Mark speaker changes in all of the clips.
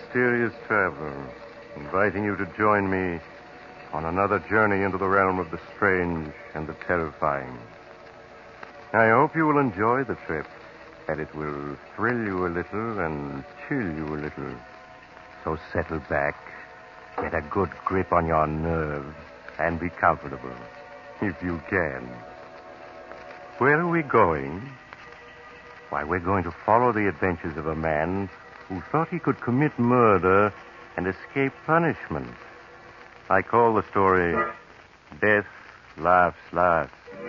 Speaker 1: mysterious traveler, inviting you to join me on another journey into the realm of the strange and the terrifying. I hope you will enjoy the trip, that it will thrill you a little and chill you a little. So settle back, get a good grip on your nerves, and be comfortable, if you can. Where are we going? Why, we're going to follow the adventures of a man who thought he could commit murder and escape punishment. I call the story Death Laughs Last.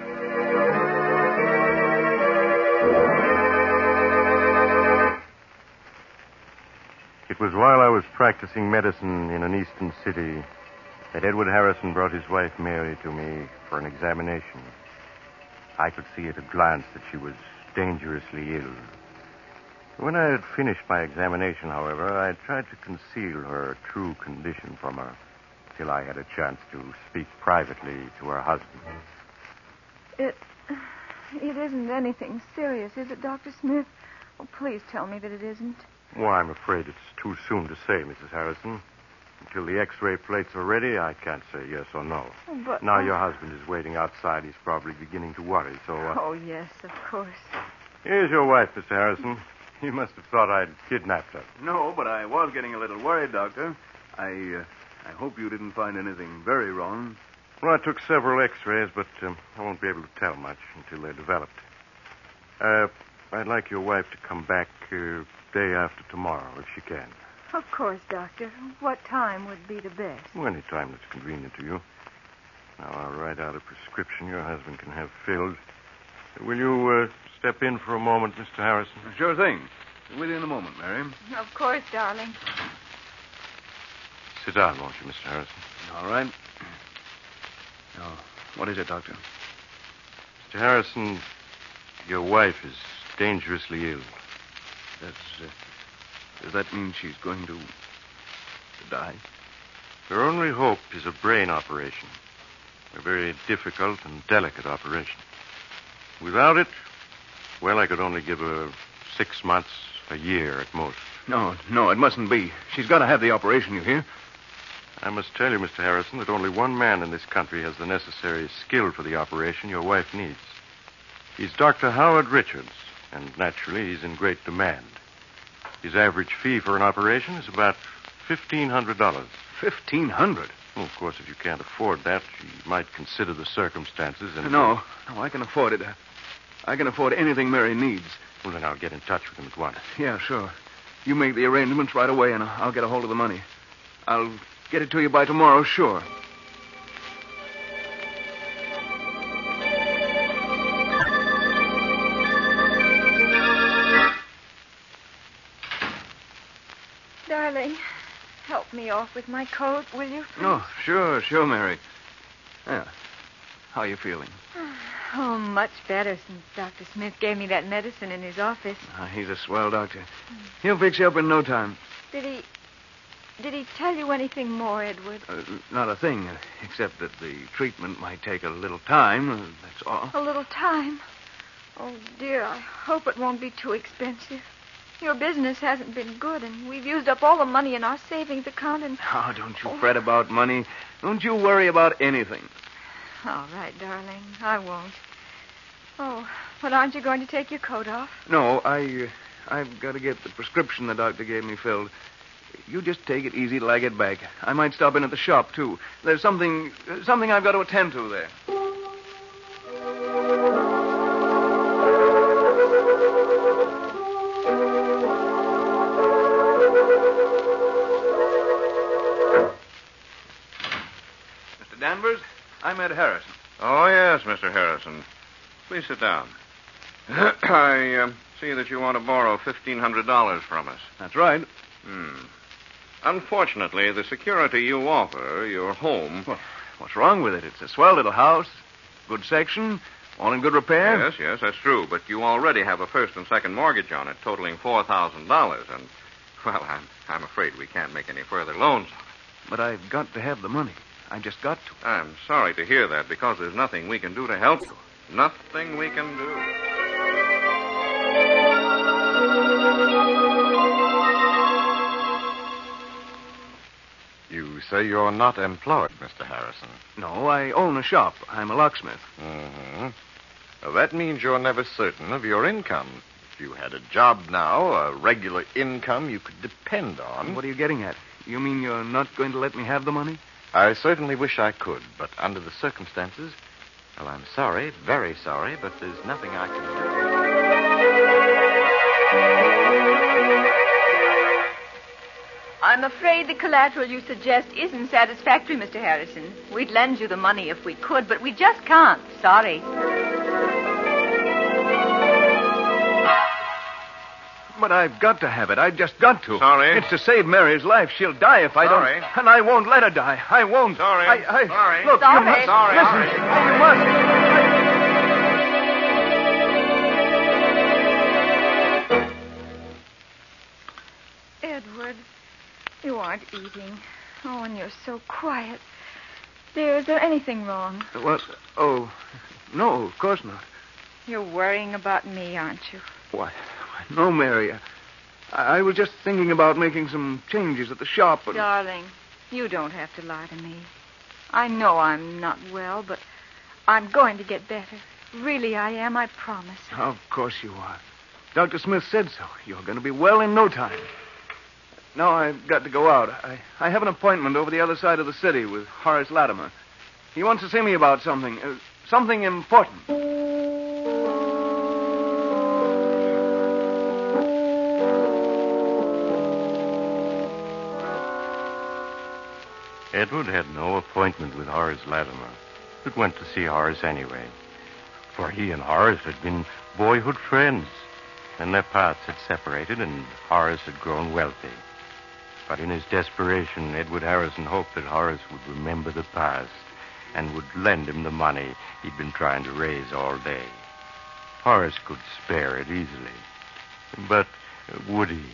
Speaker 1: It was while I was practicing medicine in an eastern city that Edward Harrison brought his wife Mary to me for an examination. I could see at a glance that she was dangerously ill. When I had finished my examination, however, I tried to conceal her true condition from her till I had a chance to speak privately to her husband.
Speaker 2: It isn't anything serious, is it, Dr. Smith? Oh, please tell me that it isn't.
Speaker 1: Well, I'm afraid it's too soon to say, Mrs. Harrison. Until the X-ray plates are ready, I can't say yes or no.
Speaker 2: Oh, but...
Speaker 1: Now your husband is waiting outside. He's probably beginning to worry, so...
Speaker 2: Oh, yes, of course.
Speaker 1: Here's your wife, Mr. Harrison. You must have thought I'd kidnapped her.
Speaker 3: No, but I was getting a little worried, Doctor. I hope you didn't find anything very wrong.
Speaker 1: Well, I took several X-rays, but I won't be able to tell much until they're developed. I'd like your wife to come back day after tomorrow, if she can.
Speaker 2: Of course, Doctor. What time would be the best?
Speaker 1: Well, any time that's convenient to you. Now, I'll write out a prescription your husband can have filled. Will you step in for a moment, Mr. Harrison?
Speaker 3: Sure thing. With you in a moment, Mary.
Speaker 2: Of course, darling.
Speaker 1: Sit down, won't you, Mr. Harrison?
Speaker 3: All right. Now, what is it, Doctor?
Speaker 1: Mr. Harrison, your wife is dangerously ill.
Speaker 3: Does that mean she's going to die?
Speaker 1: Her only hope is a brain operation. A very difficult and delicate operation. Without it, well, I could only give her 6 months, a year at most.
Speaker 3: No, it mustn't be. She's got to have the operation, you hear?
Speaker 1: I must tell you, Mr. Harrison, that only one man in this country has the necessary skill for the operation your wife needs. He's Dr. Howard Richards, and naturally he's in great demand. His average fee for an operation is about $1,500.
Speaker 3: $1,500?
Speaker 1: Well, of course, if you can't afford that, you might consider the circumstances and...
Speaker 3: No, I can afford it. I can afford anything Mary needs.
Speaker 1: Well, then I'll get in touch with him at once.
Speaker 3: Yeah, sure. You make the arrangements right away, and I'll get a hold of the money. I'll get it to you by tomorrow, sure.
Speaker 2: Darling, help me off with my coat, will you? Please?
Speaker 3: Oh, sure, Mary. Yeah. How are you feeling?
Speaker 2: Oh, much better since Dr. Smith gave me that medicine in his office.
Speaker 3: He's a swell doctor. He'll fix you up in no time.
Speaker 2: Did he tell you anything more, Edward?
Speaker 3: Not a thing, except that the treatment might take a little time, that's all.
Speaker 2: A little time? Oh, dear, I hope it won't be too expensive. Your business hasn't been good, and we've used up all the money in our savings account, and...
Speaker 3: Oh, don't you fret about money. Don't you worry about anything.
Speaker 2: All right, darling, I won't. Oh, but aren't you going to take your coat off?
Speaker 3: No, I've got to get the prescription the doctor gave me filled. You just take it easy till I get back. I might stop in at the shop, too. There's something I've got to attend to there. Mr. Danvers, I'm Ed Harrison.
Speaker 4: Oh, yes, Mr. Harrison. Please sit down. I see that you want to borrow $1,500 from us.
Speaker 3: That's right.
Speaker 4: Unfortunately, the security you offer, your home...
Speaker 3: Well, what's wrong with it? It's a swell little house, good section, all in good repair.
Speaker 4: Yes, that's true. But you already have a first and second mortgage on it, totaling $4,000. And, well, I'm afraid we can't make any further loans on it.
Speaker 3: But I've got to have the money. I've just got to.
Speaker 4: I'm sorry to hear that, because there's nothing we can do to help you. Nothing we can do.
Speaker 5: You say you're not employed, Mr. Harrison.
Speaker 3: No, I own a shop. I'm a locksmith.
Speaker 5: Mm-hmm. Well, that means you're never certain of your income. If you had a job now, a regular income you could depend on.
Speaker 3: What are you getting at? You mean you're not going to let me have the money?
Speaker 5: I certainly wish I could, but under the circumstances, well, I'm sorry, very sorry, but there's nothing I can do.
Speaker 2: I'm afraid the collateral you suggest isn't satisfactory, Mr. Harrison. We'd lend you the money if we could, but we just can't. Sorry.
Speaker 3: But I've got to have it. I've just got to.
Speaker 4: Sorry.
Speaker 3: It's to save Mary's life. She'll die if I
Speaker 4: Sorry.
Speaker 3: don't. And I won't let her die. I won't.
Speaker 4: Sorry. Sorry.
Speaker 3: Look,
Speaker 2: Sorry.
Speaker 3: you must.
Speaker 4: Sorry.
Speaker 3: Listen.
Speaker 4: Sorry.
Speaker 3: You must.
Speaker 2: Edward, you aren't eating. Oh, and you're so quiet. Dear, is there anything wrong?
Speaker 3: What? Oh, no, of course not.
Speaker 2: You're worrying about me, aren't you?
Speaker 3: Why, no, Mary. I was just thinking about making some changes at the shop. But...
Speaker 2: Darling, you don't have to lie to me. I know I'm not well, but I'm going to get better. Really, I am, I promise.
Speaker 3: Of course you are. Dr. Smith said so. You're going to be well in no time. Now I've got to go out. I have an appointment over the other side of the city with Horace Latimer. He wants to see me about something. Something important.
Speaker 1: Edward had no appointment with Horace Latimer, but went to see Horace anyway. For he and Horace had been boyhood friends, and their paths had separated, and Horace had grown wealthy. But in his desperation, Edward Harrison hoped that Horace would remember the past and would lend him the money he'd been trying to raise all day. Horace could spare it easily. But would he?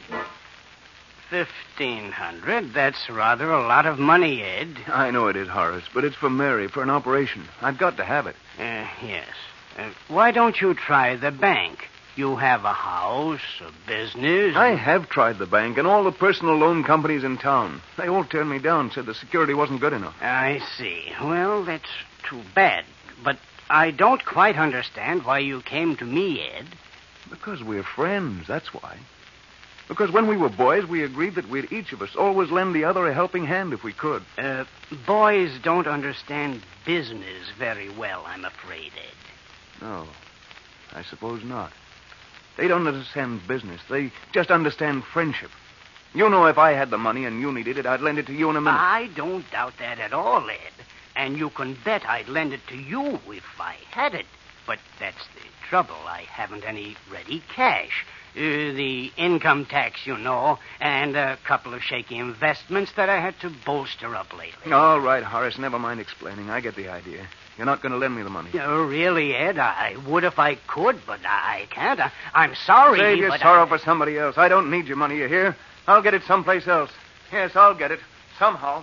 Speaker 6: 1,500. That's rather a lot of money, Ed.
Speaker 3: I know it is, Horace, but it's for Mary, for an operation. I've got to have it.
Speaker 6: Yes. Why don't you try the bank? You have a house, a business.
Speaker 3: I have tried the bank and all the personal loan companies in town. They all turned me down, said the security wasn't good enough.
Speaker 6: I see. Well, that's too bad. But I don't quite understand why you came to me, Ed.
Speaker 3: Because we're friends, that's why. Because when we were boys, we agreed that we'd each of us always lend the other a helping hand if we could.
Speaker 6: Boys don't understand business very well, I'm afraid, Ed.
Speaker 3: No, I suppose not. They don't understand business. They just understand friendship. You know, if I had the money and you needed it, I'd lend it to you in a minute.
Speaker 6: I don't doubt that at all, Ed. And you can bet I'd lend it to you if I had it. But that's the trouble. I haven't any ready cash. The income tax, you know, and a couple of shaky investments that I had to bolster up lately.
Speaker 3: All right, Horace, never mind explaining. I get the idea. You're not going to lend me the money.
Speaker 6: Really, Ed? I would if I could, but I can't. I'm sorry.
Speaker 3: Save your sorrow for somebody else. I don't need your money, you hear? I'll get it someplace else. Yes, I'll get it. Somehow.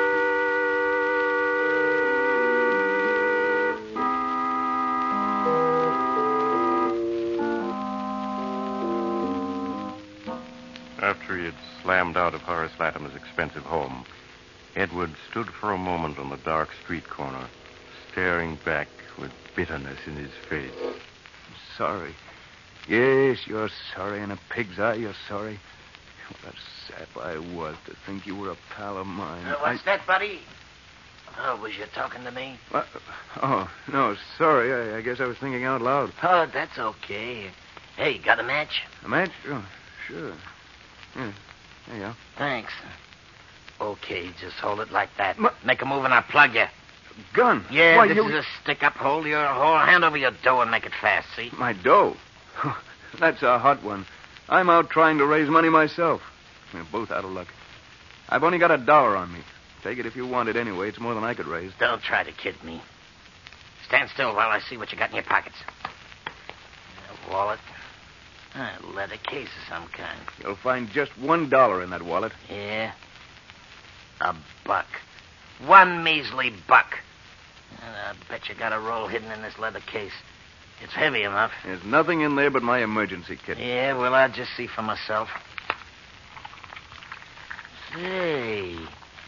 Speaker 1: After he had slammed out of Horace Latimer's expensive home, Edward stood for a moment on the dark street corner, staring back with bitterness in his face.
Speaker 3: Sorry. Yes, you're sorry. In a pig's eye, you're sorry. What a sap I was to think you were a pal of mine.
Speaker 7: What's that, buddy? Oh, was you talking to me?
Speaker 3: Oh, no, sorry. I guess I was thinking out loud.
Speaker 7: Oh, that's okay. Hey, got a match?
Speaker 3: A match? Oh, sure. Yeah, there you go.
Speaker 7: Thanks. Okay, just hold it like that. Make a move and I'll plug you.
Speaker 3: Gun?
Speaker 7: Yeah,
Speaker 3: Why,
Speaker 7: this is a stick-up. Hold your whole hand over your dough and make it fast, see?
Speaker 3: My dough? That's a hot one. I'm out trying to raise money myself. We're both out of luck. I've only got $1 on me. Take it if you want it anyway. It's more than I could raise.
Speaker 7: Don't try to kid me. Stand still while I see what you got in your pockets. A wallet. A leather case of some kind.
Speaker 3: You'll find just $1 in that wallet.
Speaker 7: Yeah? A buck. One measly buck. And I bet you got a roll hidden in this leather case. It's heavy enough.
Speaker 3: There's nothing in there but my emergency kit.
Speaker 7: Yeah, well, I'll just see for myself. Say,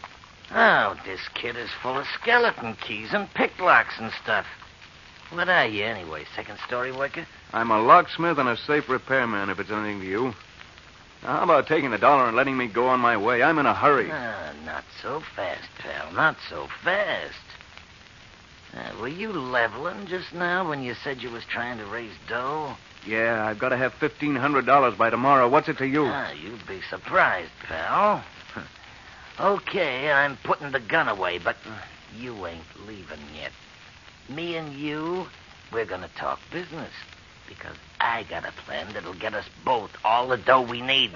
Speaker 7: Oh, this kid is full of skeleton keys and picklocks and stuff. What are you, anyway, second-story worker?
Speaker 3: I'm a locksmith and a safe repairman, if it's anything to you. Now, how about taking the dollar and letting me go on my way? I'm in a hurry.
Speaker 7: Not so fast, pal. Not so fast. Were you leveling just now when you said you was trying to raise dough?
Speaker 3: Yeah, I've got to have $1,500 by tomorrow. What's it to you?
Speaker 7: You'd be surprised, pal. Okay, I'm putting the gun away, but you ain't leaving yet. Me and you, we're gonna talk business. Because I got a plan that'll get us both all the dough we need.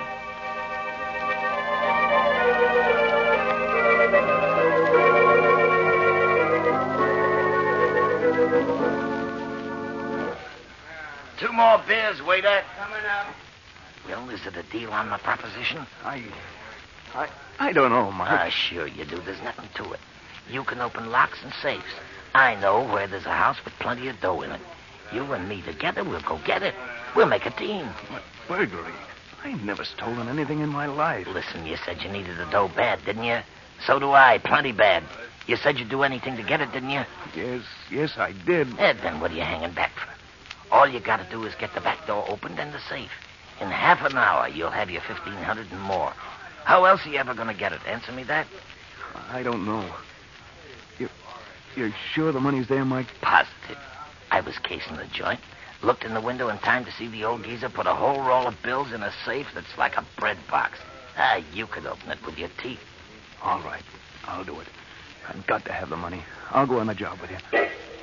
Speaker 7: Two more beers, waiter.
Speaker 6: Coming up.
Speaker 7: Well, is it a deal on my proposition?
Speaker 3: I don't know, Mike.
Speaker 7: Sure you do. There's nothing to it. You can open locks and safes. I know where there's a house with plenty of dough in it. You and me together, we'll go get it. We'll make a team.
Speaker 3: What, burglary? I ain't never stolen anything in my life.
Speaker 7: Listen, you said you needed the dough bad, didn't you? So do I, plenty bad. You said you'd do anything to get it, didn't you?
Speaker 3: Yes, I did.
Speaker 7: Then what are you hanging back for? All you gotta do is get the back door opened and the safe. In half an hour, you'll have your $1,500 and more. How else are you ever gonna get it? Answer me that.
Speaker 3: I don't know. You're sure the money's there, Mike?
Speaker 7: Positive. I was casing the joint, looked in the window in time to see the old geezer put a whole roll of bills in a safe that's like a bread box. You could open it with your teeth.
Speaker 3: All right, I'll do it. I've got to have the money. I'll go on the job with you.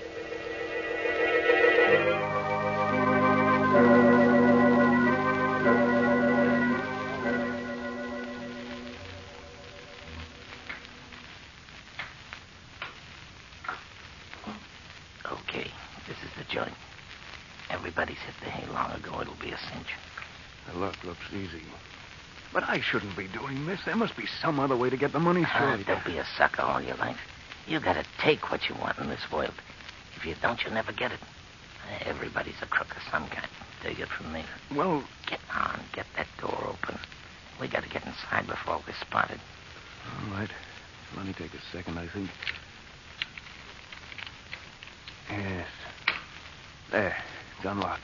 Speaker 7: Okay, this is the joint. Everybody's hit the hay long ago. It'll be a cinch.
Speaker 3: The luck looks easy. But I shouldn't be doing this. There must be some other way to get the money straight.
Speaker 7: Don't be a sucker all your life. You gotta take what you want in this world. If you don't, you'll never get it. Everybody's a crook of some kind. Take it from me.
Speaker 3: Well,
Speaker 7: Get on. Get that door open. We gotta get inside before we're spotted.
Speaker 3: all right. Let me take a second, I think. Yes. There. It's unlocked.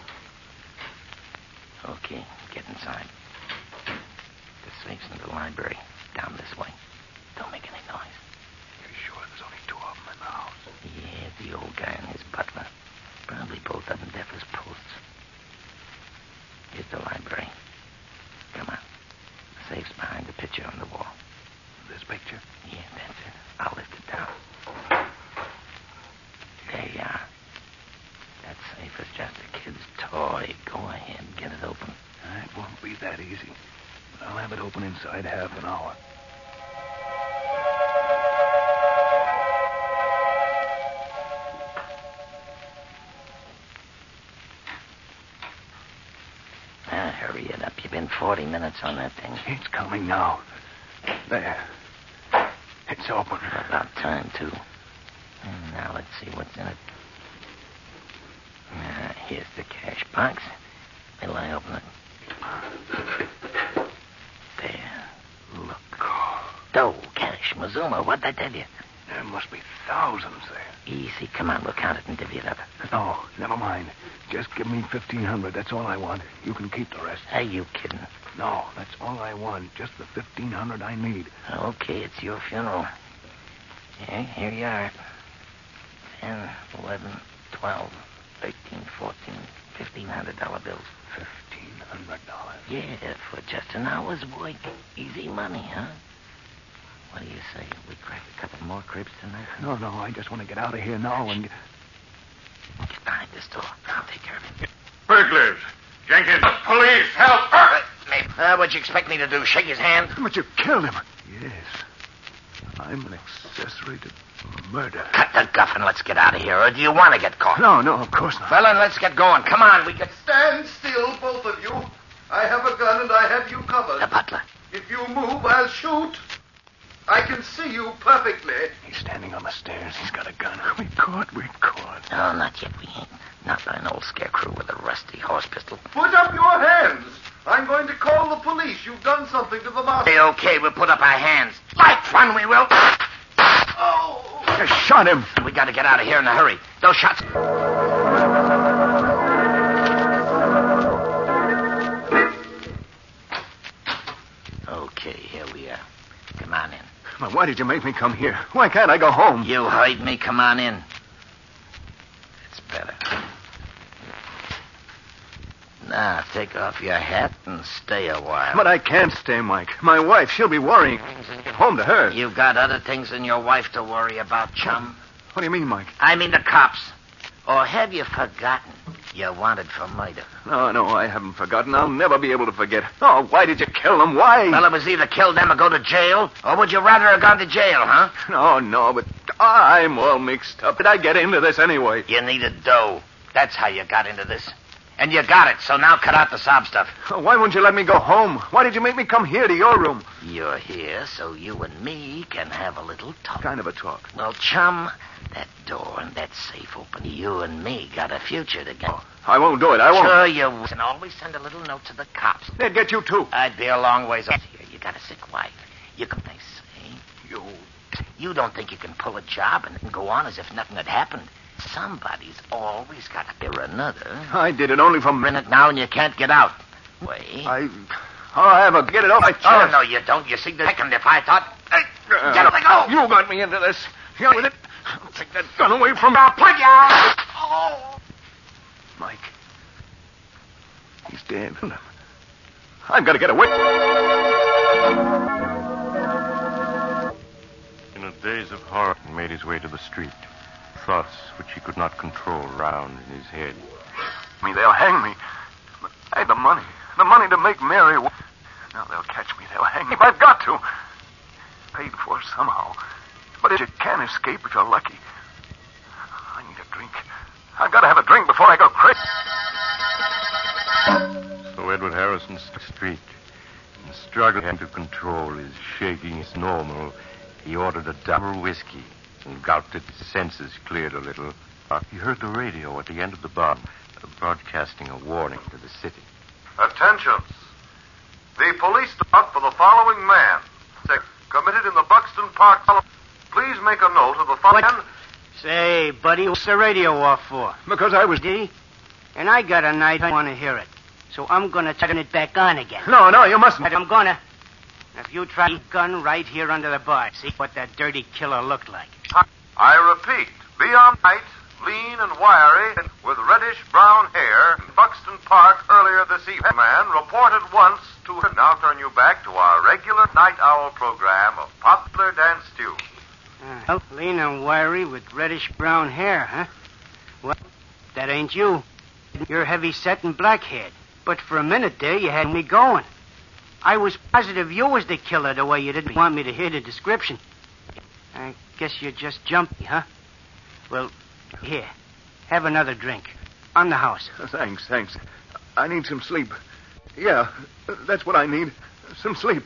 Speaker 7: Okay, get inside. The safe's in the library. Down this way. Don't make any noise.
Speaker 3: You're sure there's only two of them in the house?
Speaker 7: Yeah, the old guy and his butler. Probably both of them deaf as posts. Here's the library. Come on. The safe's behind the picture on the wall.
Speaker 3: This picture?
Speaker 7: Yeah, that's it. I'll lift it down. There you are. That safe is just a kid's toy. Go ahead, get it open.
Speaker 3: It won't be that easy. But I'll have it open inside half an hour.
Speaker 7: Hurry it up. You've been 40 minutes on that thing.
Speaker 3: It's coming now. There. It's open.
Speaker 7: About time, too. Now, let's see what's in it. Here's the cash box. Will I open it? There. Look. Dough, cash, Mazuma. What'd I tell you?
Speaker 3: There must be thousands there.
Speaker 7: Easy. Come on, we'll count it and divvy it up.
Speaker 3: No, never mind. Just give me $1,500. That's all I want. You can keep the rest.
Speaker 7: Are you kidding?
Speaker 3: No, that's all I want. Just the $1,500 I need.
Speaker 7: Okay, it's your funeral. Yeah, here you are. 10, 11, 12, 13, 14, $1,500 bills.
Speaker 3: $1,500.
Speaker 7: Yeah, for just an hour's work. Easy money, huh? What do you say? We crack a couple more cribs tonight?
Speaker 3: No, I just want to get out of here now and...
Speaker 7: Get behind this door. I'll take care of it.
Speaker 5: Burglars! Jenkins! Police! Help!
Speaker 7: What'd you expect me to do? Shake his hand?
Speaker 3: But you killed him. Yes. I'm an accessory to murder.
Speaker 7: Cut the guff and let's get out of here. Or do you want to get caught?
Speaker 3: No, of course not.
Speaker 7: Well, then let's get going. Come on, we can...
Speaker 8: Stand still, both of you. I have a gun and I have you covered.
Speaker 7: The butler.
Speaker 8: If you move, I'll shoot. I can see you perfectly.
Speaker 3: He's standing on the stairs. He's got a gun. We're caught.
Speaker 7: No, not yet. We ain't. Not by an old scarecrow with a rusty horse pistol.
Speaker 8: Put up your hands. I'm going to call the police. You've done something to the master.
Speaker 7: Okay, we'll put up our hands. Like fun, we will.
Speaker 8: Oh!
Speaker 3: I shot him.
Speaker 7: We got to get out of here in a hurry. Those shots... Okay, here we are. Come on in.
Speaker 3: But why did you make me come here? Why can't I go home?
Speaker 7: You heard me. Come on in. It's better. Now, take off your hat and stay a while.
Speaker 3: But I can't stay, Mike. My wife, she'll be worrying. Home to her.
Speaker 7: You got other things than your wife to worry about, chum?
Speaker 3: What do you mean, Mike?
Speaker 7: I mean the cops. Or have you forgotten you're wanted for murder?
Speaker 3: No, I haven't forgotten. I'll never be able to forget. Oh, why did you kill them? Why?
Speaker 7: Well, it was either kill them or go to jail. Or would you rather have gone to jail, huh?
Speaker 3: No, but I'm all mixed up. Did I get into this anyway?
Speaker 7: You needed dough. That's how you got into this. And you got it, so now cut out the sob stuff.
Speaker 3: Why wouldn't you let me go home? Why did you make me come here to your room?
Speaker 7: You're here so you and me can have a little talk.
Speaker 3: Kind of a talk.
Speaker 7: Well, chum, that door and that safe open. You and me got a future together.
Speaker 3: I won't do it. I won't.
Speaker 7: Sure you will. And always send a little note to the cops.
Speaker 3: They'd get you, too.
Speaker 7: I'd be a long ways off here. You got a sick wife. You can, they say. You don't think you can pull a job and go on as if nothing had happened. Somebody's always got to be another.
Speaker 3: I did it only for
Speaker 7: A minute now and you can't get out. Wait.
Speaker 3: I have a get it off my chest.
Speaker 7: Oh, no, you don't. You see, the second if I thought... Let go.
Speaker 3: You got me into this. You're with it. I'll take that gun away from me. I'll plug you out. Oh. Mike. He's dead. I've got to get away.
Speaker 1: In a daze of horror, he made his way to the street. Thoughts which he could not control round in his head.
Speaker 3: They'll hang me. But I had the money. The money to make Mary. Now they'll catch me. They'll hang me. I've got to. Paid for somehow. But you can escape if you're lucky. I need a drink. I've got to have a drink before I go crazy.
Speaker 1: So Edward Harrison struck the street and struggling to control his shaking as normal. He ordered a double whiskey and gulped it. His senses cleared a little. He heard the radio at the end of the bar, broadcasting a warning to the city.
Speaker 8: Attention. The police depart for the following man. Committed in the Buxton Park. Please make a note of the following man.
Speaker 6: Say, buddy, what's the radio off for?
Speaker 3: Because I was...
Speaker 6: Did he? And I got a night I want to hear it. So I'm going to turn it back on again.
Speaker 3: No, you mustn't.
Speaker 6: But I'm going to. If you try a gun right here under the bar, see what that dirty killer looked like.
Speaker 8: I repeat, beyond night, lean and wiry, with reddish-brown hair, in Buxton Park earlier this evening. Man reported once to... Now turn you back to our regular night owl program of popular dance tunes.
Speaker 6: Lean and wiry with reddish-brown hair, huh? Well, that ain't you. You're heavy-set and black-haired. But for a minute there, you had me going. I was positive you was the killer the way you didn't want me to hear the description. I guess you're just jumpy, huh? Well, here. Have another drink. On the house.
Speaker 3: Thanks. I need some sleep. Yeah, that's what I need. Some sleep.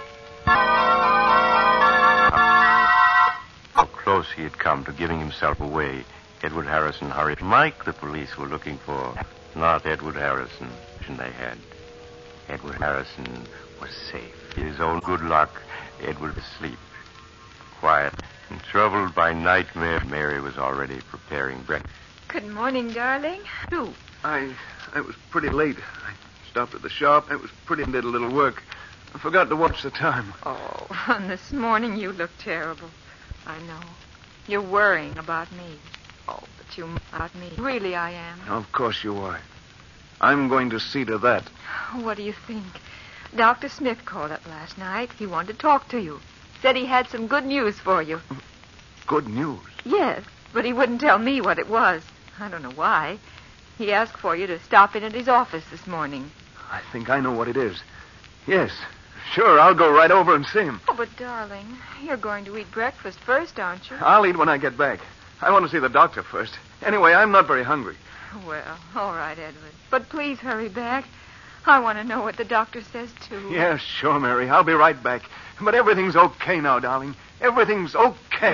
Speaker 1: How close he had come to giving himself away, Edward Harrison hurried. Mike the police were looking for, not Edward Harrison. They had. Edward Harrison was safe. His own good luck, Edward was asleep. Quiet and troubled by nightmare, Mary was already preparing breakfast.
Speaker 2: Good morning, darling.
Speaker 3: I was pretty late. I stopped at the shop. It was pretty did a little work. I forgot to watch the time.
Speaker 2: Oh, and this morning you look terrible. I know. You're worrying about me. Oh, but you about me. Really, I am.
Speaker 3: Of course you are. I'm going to see to that.
Speaker 2: What do you think? Dr. Smith called up last night. He wanted to talk to you. Said he had some good news for you.
Speaker 3: Good news?
Speaker 2: Yes, but he wouldn't tell me what it was. I don't know why. He asked for you to stop in at his office this morning.
Speaker 3: I think I know what it is. Yes, sure, I'll go right over and see him.
Speaker 2: Oh, but darling, you're going to eat breakfast first, aren't you?
Speaker 3: I'll eat when I get back. I want to see the doctor first. Anyway, I'm not very hungry.
Speaker 2: Well, all right, Edward. But please hurry back. I want to know what the doctor says, too.
Speaker 3: Yeah, sure, Mary. I'll be right back. But everything's okay now, darling. Everything's okay.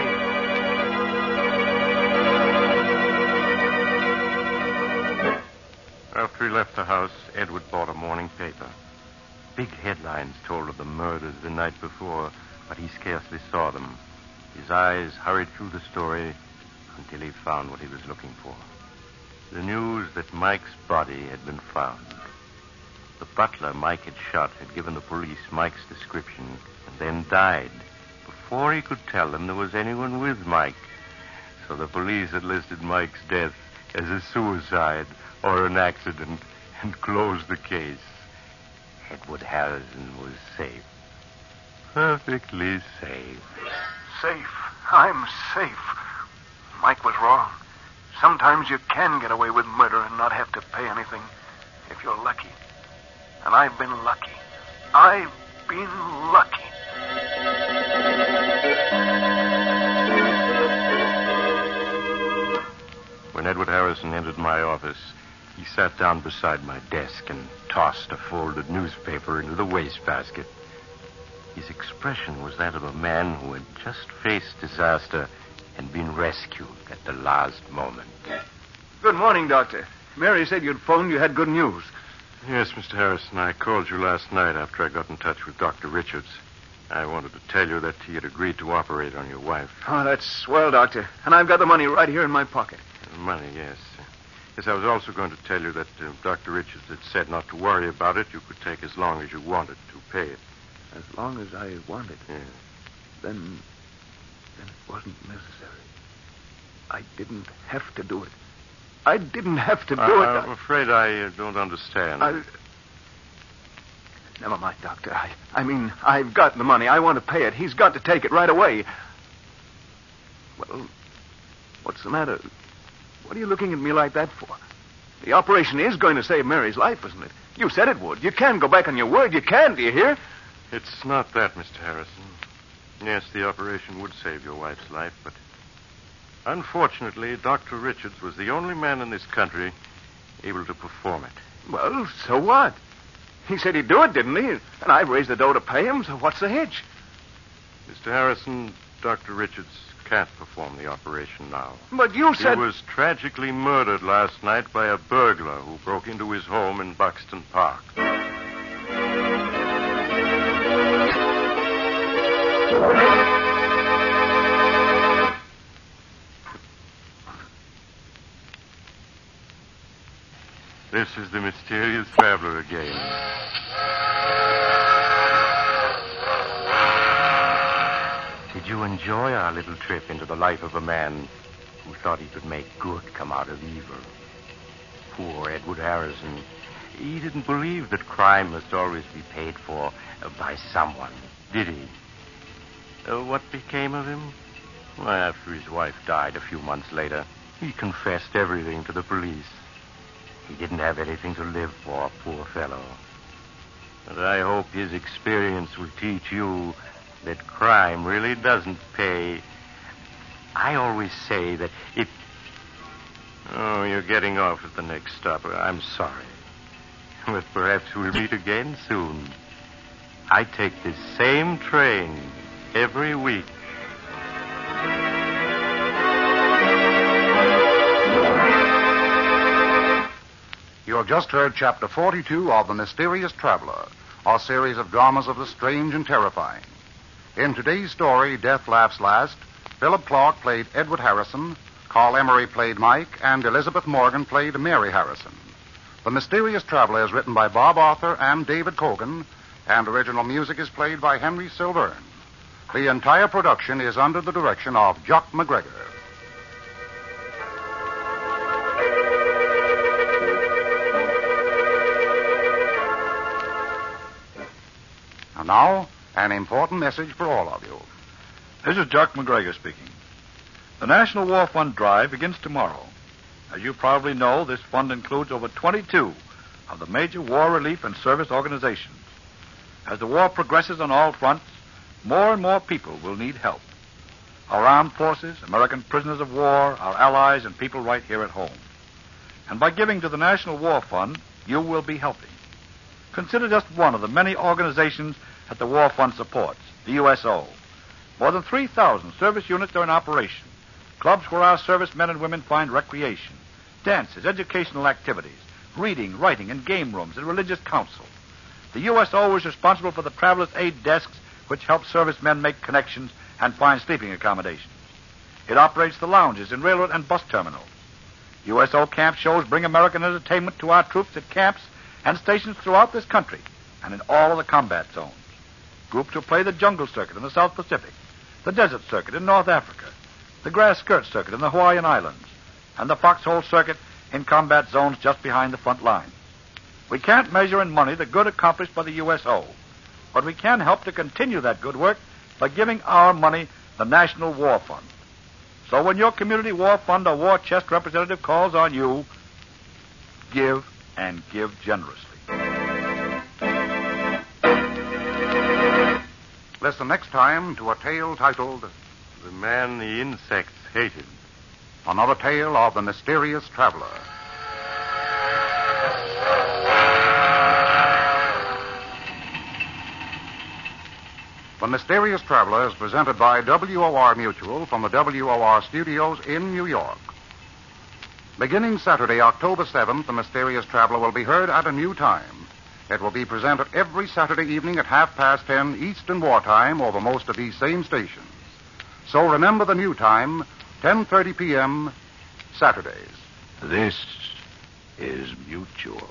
Speaker 1: After he left the house, Edward bought a morning paper. Big headlines told of the murders the night before, but he scarcely saw them. His eyes hurried through the story until he found what he was looking for. The news that Mike's body had been found. The butler Mike had shot had given the police Mike's description and then died before he could tell them there was anyone with Mike. So the police had listed Mike's death as a suicide or an accident and closed the case. Edward Harrison was safe. Perfectly safe.
Speaker 3: Safe. I'm safe. Mike was wrong. Sometimes you can get away with murder and not have to pay anything if you're lucky. And I've been lucky. I've been lucky.
Speaker 1: When Edward Harrison entered my office, he sat down beside my desk and tossed a folded newspaper into the wastebasket. His expression was that of a man who had just faced disaster and been rescued at the last moment.
Speaker 3: Good morning, Doctor. Mary said you'd phoned. You had good news.
Speaker 1: Yes, Mr. Harrison, I called you last night after I got in touch with Dr. Richards. I wanted to tell you that he had agreed to operate on your wife.
Speaker 3: Oh, that's swell, Doctor. And I've got the money right here in my pocket.
Speaker 1: Money, yes. Yes, I was also going to tell you that Dr. Richards had said not to worry about it. You could take as long as you wanted to pay it.
Speaker 3: As long as I wanted?
Speaker 1: Yes.
Speaker 3: Then it wasn't necessary. I didn't have to do it. I didn't have to do it.
Speaker 1: I'm afraid I don't understand.
Speaker 3: Never mind, Doctor. I mean, I've got the money. I want to pay it. He's got to take it right away. Well, what's the matter? What are you looking at me like that for? The operation is going to save Mary's life, isn't it? You said it would. You can go back on your word. You can, do you hear?
Speaker 1: It's not that, Mr. Harrison. Yes, the operation would save your wife's life, but unfortunately, Dr. Richards was the only man in this country able to perform it.
Speaker 3: Well, so what? He said he'd do it, didn't he? And I've raised the dough to pay him, so what's the hitch?
Speaker 1: Mr. Harrison, Dr. Richards can't perform the operation now.
Speaker 3: But you said...
Speaker 1: He was tragically murdered last night by a burglar who broke into his home in Buxton Park. This is the mysterious traveler again. Did you enjoy our little trip into the life of a man who thought he could make good come out of evil? Poor Edward Harrison. He didn't believe that crime must always be paid for by someone, did he? What became of him? Well, after his wife died a few months later, he confessed everything to the police. He didn't have anything to live for, poor fellow. But I hope his experience will teach you that crime really doesn't pay. I always say that if... Oh, you're getting off at the next stop. I'm sorry. But perhaps we'll meet again soon. I take this same train every week.
Speaker 9: You have just heard Chapter 42 of The Mysterious Traveler, a series of dramas of the strange and terrifying. In today's story, Death Laughs Last, Philip Clark played Edward Harrison, Carl Emery played Mike, and Elizabeth Morgan played Mary Harrison. The Mysterious Traveler is written by Bob Arthur and David Cogan, and original music is played by Henry Silverne. The entire production is under the direction of Jock McGregor. And now, an important message for all of you.
Speaker 10: This is Jock McGregor speaking. The National War Fund drive begins tomorrow. As you probably know, this fund includes over 22 of the major war relief and service organizations. As the war progresses on all fronts, more and more people will need help. Our armed forces, American prisoners of war, our allies, and people right here at home. And by giving to the National War Fund, you will be helping. Consider just one of the many organizations that the War Fund supports, the USO. More than 3,000 service units are in operation. Clubs where our servicemen and women find recreation, dances, educational activities, reading, writing, and game rooms, and religious council. The USO is responsible for the traveler's aid desks, which help servicemen make connections and find sleeping accommodations. It operates the lounges in railroad and bus terminals. USO camp shows bring American entertainment to our troops at camps and stations throughout this country and in all of the combat zones. Groups will play the jungle circuit in the South Pacific, the desert circuit in North Africa, the grass skirt circuit in the Hawaiian Islands, and the foxhole circuit in combat zones just behind the front lines. We can't measure in money the good accomplished by the USO, but we can help to continue that good work by giving our money the National War Fund. So when your community war fund or war chest representative calls on you, give and give generously.
Speaker 9: Listen next time to a tale titled
Speaker 1: The Man the Insects Hated.
Speaker 9: Another Tale of the Mysterious Traveler. The Mysterious Traveler is presented by WOR Mutual from the WOR studios in New York. Beginning Saturday, October 7th, The Mysterious Traveler will be heard at a new time. It will be presented every Saturday evening at 10:30 Eastern Wartime over most of these same stations. So remember the new time, 10:30 p.m., Saturdays.
Speaker 10: This is Mutual.